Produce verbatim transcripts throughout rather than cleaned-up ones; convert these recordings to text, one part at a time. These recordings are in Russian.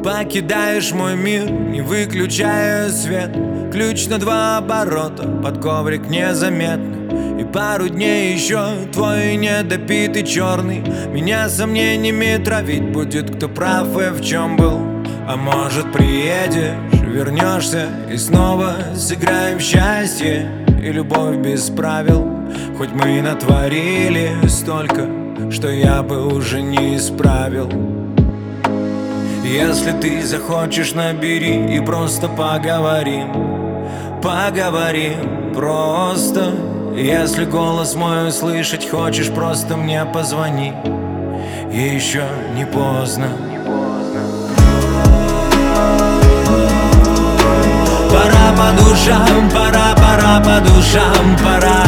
покидаешь мой мир, не выключая свет. Ключ на два оборота, под коврик незаметно. И пару дней еще твой недопитый черный меня сомнениями травить будет, кто прав и в чем был. А может приедешь, вернешься и снова сыграем в счастье и любовь без правил. Хоть мы и натворили столько, что я бы уже не исправил. Если ты захочешь, набери и просто поговорим. Поговорим просто. Если голос мой услышать хочешь, просто мне позвони. И еще не поздно. Пора по душам, пора, пора по душам, пора.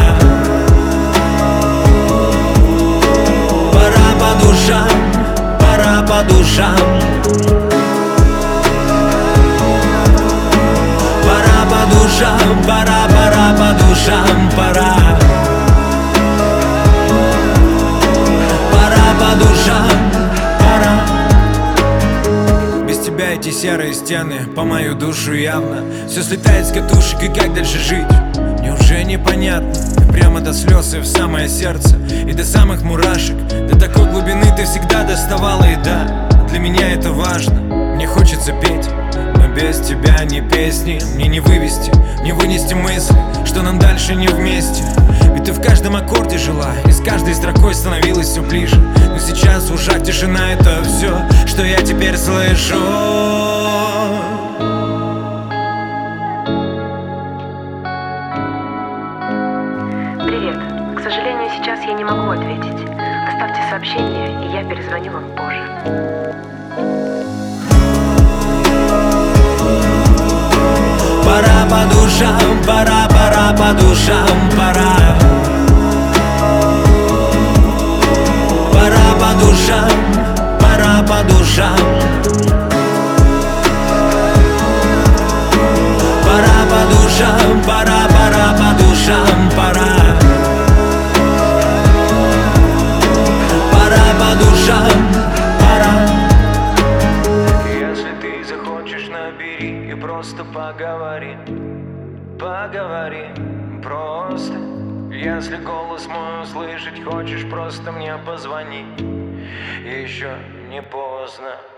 Пора по душам, пора по душам. Пора по душам, пора, пора по душам, пора. Пора по душам, пора. Без тебя эти серые стены по мою душу явно. Все слетает с катушек, и как дальше жить? Мне уже непонятно. Ты прямо до слез и в самое сердце, и до самых мурашек. До такой глубины ты всегда доставала, и да, для меня это важно. Мне хочется петь, но без тебя ни песни мне не вывести, не вынести мысли, что нам дальше не вместе. Ведь ты в каждом аккорде жила, и с каждой строкой становилась все ближе. Но сейчас в ушах тишина — это все, что я теперь слышу. Привет. К сожалению, сейчас я не могу ответить. Оставьте сообщение, и я перезвоню вам позже. Пора по душам, пора, пора по душам, пора. Пора по душам, пора по душам. Пора по душам, пора, пора по душам, пора. Пора по душам, пора. Если ты захочешь, набери и просто поговори. Поговори просто. Если голос мой услышать хочешь, просто мне позвони. Еще не поздно.